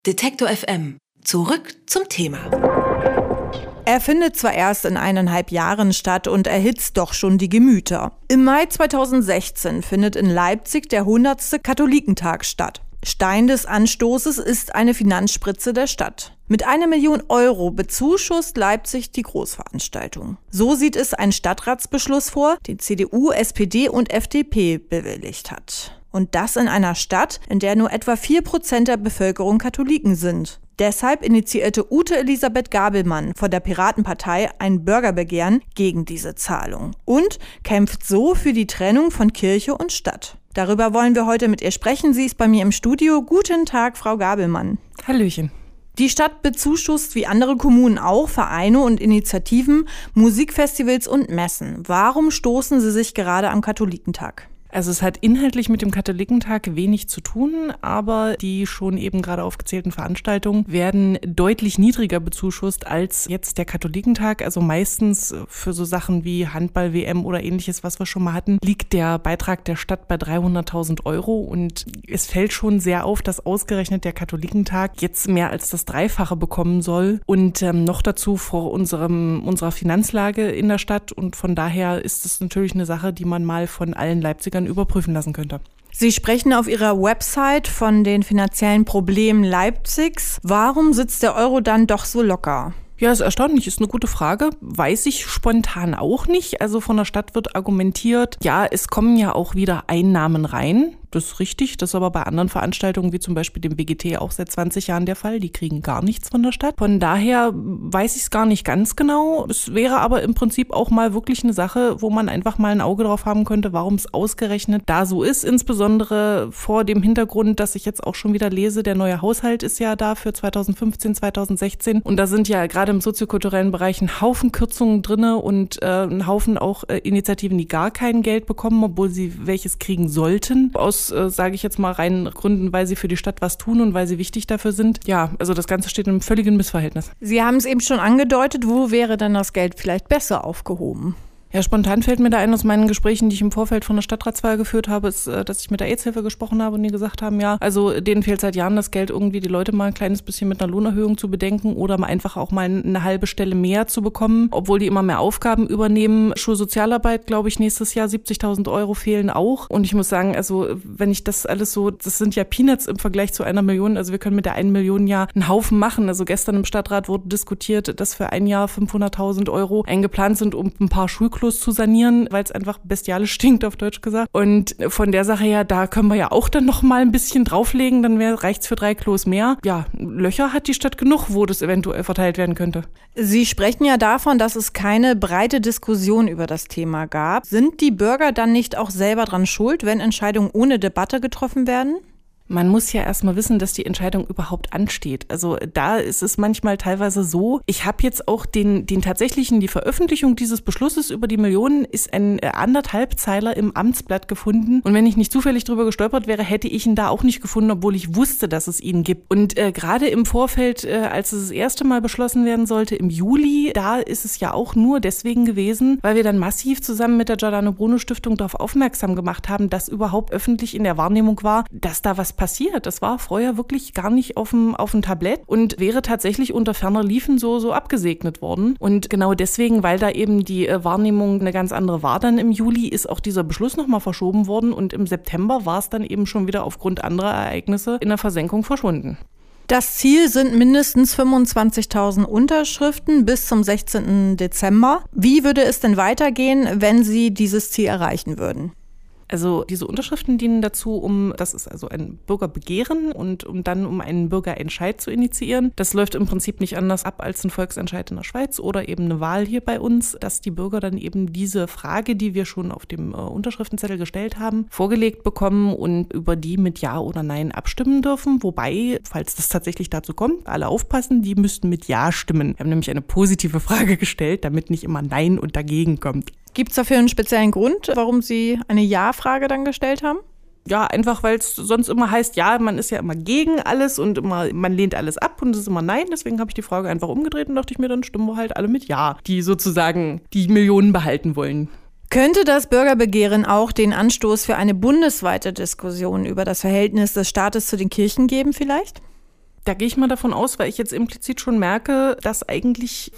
Detektor FM. Zurück zum Thema. Er findet zwar erst in 1,5 Jahren statt und erhitzt doch schon die Gemüter. Im Mai 2016 findet in Leipzig der 100. Katholikentag statt. Stein des Anstoßes ist eine Finanzspritze der Stadt. Mit 1 Million Euro bezuschusst Leipzig die Großveranstaltung. So sieht es ein Stadtratsbeschluss vor, den CDU, SPD und FDP bewilligt hat. Und das in einer Stadt, in der nur etwa 4% der Bevölkerung Katholiken sind. Deshalb initiierte Ute Elisabeth Gabelmann von der Piratenpartei ein Bürgerbegehren gegen diese Zahlung und kämpft so für die Trennung von Kirche und Stadt. Darüber wollen wir heute mit ihr sprechen. Sie ist bei mir im Studio. Guten Tag, Frau Gabelmann. Hallöchen. Die Stadt bezuschusst wie andere Kommunen auch Vereine und Initiativen, Musikfestivals und Messen. Warum stoßen Sie sich gerade am Katholikentag? Also es hat inhaltlich mit dem Katholikentag wenig zu tun, aber die schon eben gerade aufgezählten Veranstaltungen werden deutlich niedriger bezuschusst als jetzt der Katholikentag. Also meistens für so Sachen wie Handball-WM oder ähnliches, was wir schon mal hatten, liegt der Beitrag der Stadt bei 300.000 Euro. Und es fällt schon sehr auf, dass ausgerechnet der Katholikentag jetzt mehr als das Dreifache bekommen soll. Und noch dazu vor unserer Finanzlage in der Stadt. Und von daher ist es natürlich eine Sache, die man mal von allen Leipzigern überprüfen lassen könnte. Sie sprechen auf Ihrer Website von den finanziellen Problemen Leipzigs. Warum sitzt der Euro dann doch so locker? Ja, ist erstaunlich, ist eine gute Frage. Weiß ich spontan auch nicht. Also von der Stadt wird argumentiert, ja, es kommen ja auch wieder Einnahmen rein. Das ist richtig, das ist aber bei anderen Veranstaltungen wie zum Beispiel dem BGT auch seit 20 Jahren der Fall. Die kriegen gar nichts von der Stadt. Von daher weiß ich es gar nicht ganz genau. Es wäre aber im Prinzip auch mal wirklich eine Sache, wo man einfach mal ein Auge drauf haben könnte, warum es ausgerechnet da so ist. Insbesondere vor dem Hintergrund, dass ich jetzt auch schon wieder lese, der neue Haushalt ist ja da für 2015, 2016. Und da sind ja gerade im soziokulturellen Bereich ein Haufen Kürzungen drinne und ein Haufen auch Initiativen, die gar kein Geld bekommen, obwohl sie welches kriegen sollten. Aus sage ich jetzt mal, rein Gründen, weil sie für die Stadt was tun und weil sie wichtig dafür sind. Ja, also das Ganze steht in einem völligen Missverhältnis. Sie haben es eben schon angedeutet, wo wäre denn das Geld vielleicht besser aufgehoben? Ja, spontan fällt mir da ein aus meinen Gesprächen, die ich im Vorfeld von der Stadtratswahl geführt habe, ist, dass ich mit der AIDS-Hilfe gesprochen habe und die gesagt haben, ja, also denen fehlt seit Jahren das Geld, irgendwie die Leute mal ein kleines bisschen mit einer Lohnerhöhung zu bedenken oder mal einfach auch mal eine halbe Stelle mehr zu bekommen, obwohl die immer mehr Aufgaben übernehmen. Schulsozialarbeit, glaube ich, nächstes Jahr 70.000 Euro fehlen auch. Und ich muss sagen, also wenn ich das alles so, das sind ja Peanuts im Vergleich zu 1 Million, also wir können mit der 1 Million ja einen Haufen machen. Also gestern im Stadtrat wurde diskutiert, dass für ein Jahr 500.000 Euro eingeplant sind, um ein paar Schulklos zu sanieren, weil es einfach bestialisch stinkt, auf Deutsch gesagt. Und von der Sache her, da können wir ja auch dann noch mal ein bisschen drauflegen, dann reicht's für 3 Klos mehr. Ja, Löcher hat die Stadt genug, wo das eventuell verteilt werden könnte. Sie sprechen ja davon, dass es keine breite Diskussion über das Thema gab. Sind die Bürger dann nicht auch selber dran schuld, wenn Entscheidungen ohne Debatte getroffen werden? Man muss ja erstmal wissen, dass die Entscheidung überhaupt ansteht. Also da ist es manchmal teilweise so, ich habe jetzt auch die Veröffentlichung dieses Beschlusses über die Millionen ist ein 1,5 Zeiler im Amtsblatt gefunden. Und wenn ich nicht zufällig drüber gestolpert wäre, hätte ich ihn da auch nicht gefunden, obwohl ich wusste, dass es ihn gibt. Und gerade im Vorfeld, als es das erste Mal beschlossen werden sollte, im Juli, da ist es ja auch nur deswegen gewesen, weil wir dann massiv zusammen mit der Giordano Bruno Stiftung darauf aufmerksam gemacht haben, dass überhaupt öffentlich in der Wahrnehmung war, dass da was passiert. Das war vorher wirklich gar nicht auf dem Tablett und wäre tatsächlich unter ferner Liefen so abgesegnet worden. Und genau deswegen, weil da eben die Wahrnehmung eine ganz andere war dann im Juli, ist auch dieser Beschluss nochmal verschoben worden und im September war es dann eben schon wieder aufgrund anderer Ereignisse in der Versenkung verschwunden. Das Ziel sind mindestens 25.000 Unterschriften bis zum 16. Dezember. Wie würde es denn weitergehen, wenn Sie dieses Ziel erreichen würden? Also diese Unterschriften dienen dazu, das ist also ein Bürgerbegehren und um einen Bürgerentscheid zu initiieren. Das läuft im Prinzip nicht anders ab als ein Volksentscheid in der Schweiz oder eben eine Wahl hier bei uns, dass die Bürger dann eben diese Frage, die wir schon auf dem Unterschriftenzettel gestellt haben, vorgelegt bekommen und über die mit Ja oder Nein abstimmen dürfen. Wobei, falls das tatsächlich dazu kommt, alle aufpassen, die müssten mit Ja stimmen. Wir haben nämlich eine positive Frage gestellt, damit nicht immer Nein und dagegen kommt. Gibt es dafür einen speziellen Grund, warum Sie eine Ja-Frage dann gestellt haben? Ja, einfach, weil es sonst immer heißt, ja, man ist ja immer gegen alles und immer, man lehnt alles ab und es ist immer Nein. Deswegen habe ich die Frage einfach umgedreht und dachte ich mir, dann stimmen wir halt alle mit Ja, die sozusagen die Millionen behalten wollen. Könnte das Bürgerbegehren auch den Anstoß für eine bundesweite Diskussion über das Verhältnis des Staates zu den Kirchen geben vielleicht? Da gehe ich mal davon aus, weil ich jetzt implizit schon merke, dass eigentlich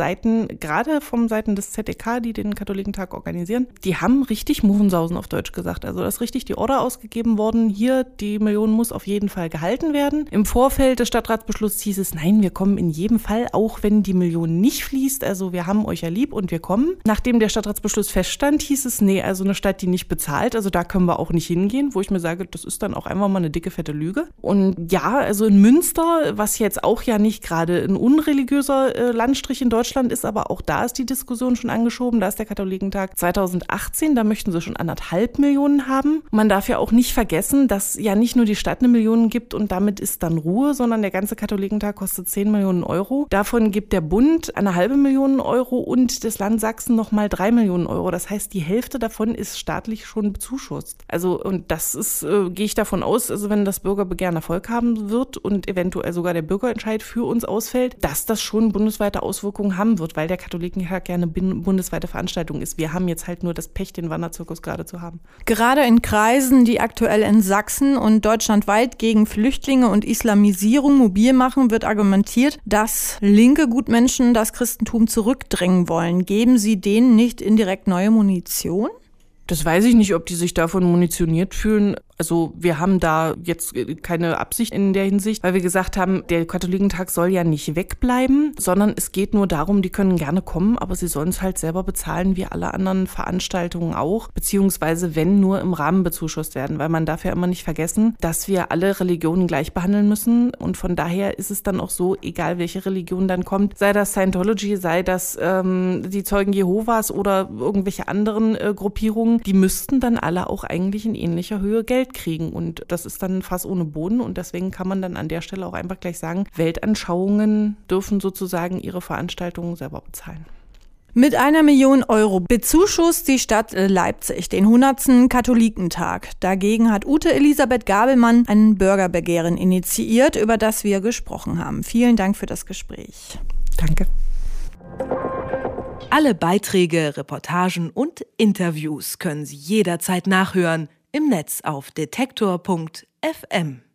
gerade von Seiten des ZDK, die den Katholikentag organisieren, die haben richtig Muffensausen auf Deutsch gesagt. Also da ist richtig die Order ausgegeben worden, hier, die Million muss auf jeden Fall gehalten werden. Im Vorfeld des Stadtratsbeschlusses hieß es, nein, wir kommen in jedem Fall, auch wenn die Million nicht fließt. Also wir haben euch ja lieb und wir kommen. Nachdem der Stadtratsbeschluss feststand, hieß es, nee, also eine Stadt, die nicht bezahlt, also da können wir auch nicht hingehen, wo ich mir sage, das ist dann auch einfach mal eine dicke, fette Lüge. Und ja, also in Münster, was jetzt auch ja nicht gerade ein unreligiöser Landstrich in Deutschland ist, aber auch da ist die Diskussion schon angeschoben. Da ist der Katholikentag 2018, da möchten sie schon 1,5 Millionen haben. Man darf ja auch nicht vergessen, dass ja nicht nur die Stadt eine Million gibt und damit ist dann Ruhe, sondern der ganze Katholikentag kostet 10 Millionen Euro. Davon gibt der Bund 1,5 Millionen Euro und das Land Sachsen nochmal 3 Millionen Euro. Das heißt, die Hälfte davon ist staatlich schon bezuschusst. Also und das ist, gehe ich davon aus, also wenn das Bürgerbegehren Erfolg haben wird und eventuell sogar der Bürgerentscheid für uns ausfällt, dass das schon bundesweite Auswirkungen haben wird, weil der Katholikentag ja eine bundesweite Veranstaltung ist. Wir haben jetzt halt nur das Pech, den Wanderzirkus gerade zu haben. Gerade in Kreisen, die aktuell in Sachsen und deutschlandweit gegen Flüchtlinge und Islamisierung mobil machen, wird argumentiert, dass linke Gutmenschen das Christentum zurückdrängen wollen. Geben Sie denen nicht indirekt neue Munition? Das weiß ich nicht, ob die sich davon munitioniert fühlen. Also wir haben da jetzt keine Absicht in der Hinsicht, weil wir gesagt haben, der Katholikentag soll ja nicht wegbleiben, sondern es geht nur darum, die können gerne kommen, aber sie sollen es halt selber bezahlen, wie alle anderen Veranstaltungen auch, beziehungsweise wenn nur im Rahmen bezuschusst werden, weil man darf ja immer nicht vergessen, dass wir alle Religionen gleich behandeln müssen und von daher ist es dann auch so, egal welche Religion dann kommt, sei das Scientology, sei das die Zeugen Jehovas oder irgendwelche anderen Gruppierungen, die müssten dann alle auch eigentlich in ähnlicher Höhe Geld kriegen und das ist dann Fass ohne Boden und deswegen kann man dann an der Stelle auch einfach gleich sagen, Weltanschauungen dürfen sozusagen ihre Veranstaltungen selber bezahlen. Mit 1 Million Euro bezuschusst die Stadt Leipzig den 100. Katholikentag. Dagegen hat Ute Elisabeth Gabelmann ein Bürgerbegehren initiiert, über das wir gesprochen haben. Vielen Dank für das Gespräch. Danke. Alle Beiträge, Reportagen und Interviews können Sie jederzeit nachhören im Netz auf detektor.fm.